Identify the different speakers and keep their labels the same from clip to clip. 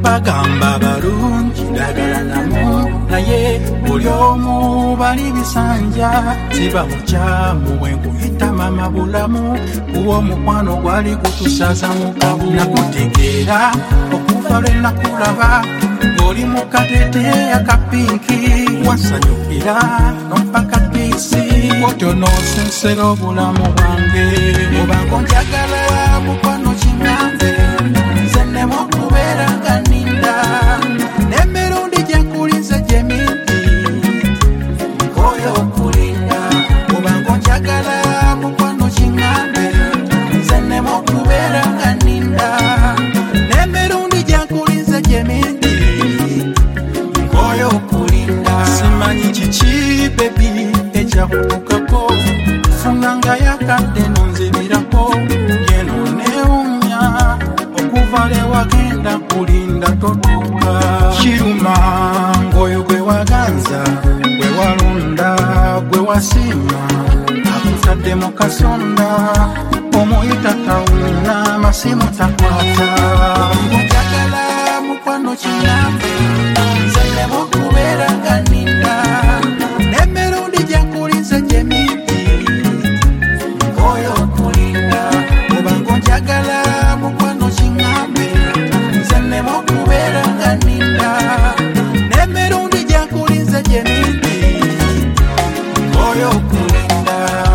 Speaker 1: bagamba balungi ndagala namu naye buli omu bali bisanja ziba mukyamu bwe nkuyita mama bulamu kuwo mukwano gwali kutusaza mu kabu nakutegeera okuva lwe nakulaba ng'oli mu katete akapinki wasanyukira nompaka disi otyo noosensera obulamu bwange obango njagala mukwano kingambe nze nnemu okubeera nga ninda n'emirundi gye nkulize gye mingi nkooyo okulinda obango njagala mukwano kingambe nze nnemu okubeera nga ninda n'emirundi gye nkulize gye mingi nkooyo okulinda simanyi kiki bebi ekyakutukako funanga yakadde nonzibirako yeno neewunya okuva le wagenda kulinda totuuka kiruma ng'oyo gwe waganza gwe walonda gwe wasiima akutadde mu kasonda omuyita tawuna masimu takwata njagala mukwano kinambe nze nnemu okubeera nga ninda n'emirundi gye nkulize gye mingi nkooyo okulinda obango njagala mukwano kingambe nze nnemu okubeera nga ninda n'emirundi gye nkulize gye mingi nkooyo okulinda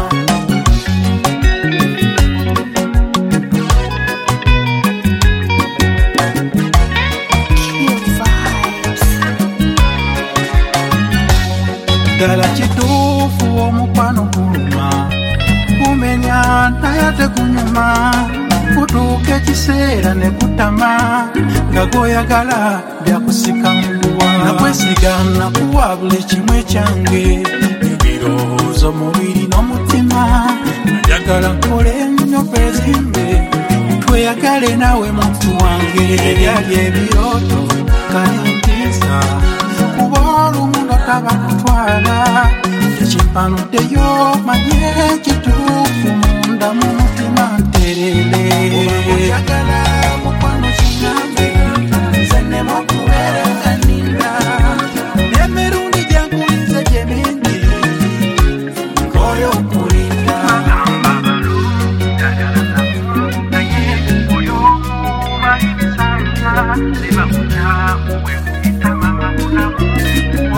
Speaker 1: ddala kituufu omukwano guluma kumenya naye ate gunyuma kutuuka ekiseera ne kutama nga goyagala byakusika muguwa nakwesiga nakuwa buli kimu ekyange ebirowoozo mubiri n'omutima njagala nkole nnyo bezimbe tweyagale nawe muntu wange ebyali ebirooto kalintiisa kuba olumu ndakabakutwala ekimpanuddeyo manye ekituufu munda mu mutima nterere njagala mukwano kingambe nze nnemu okubeera nga ninda n'emirundi gye nkulize gye mingi nkooyo okulinda ziba mukyamu bwe nkuyita mama bulamu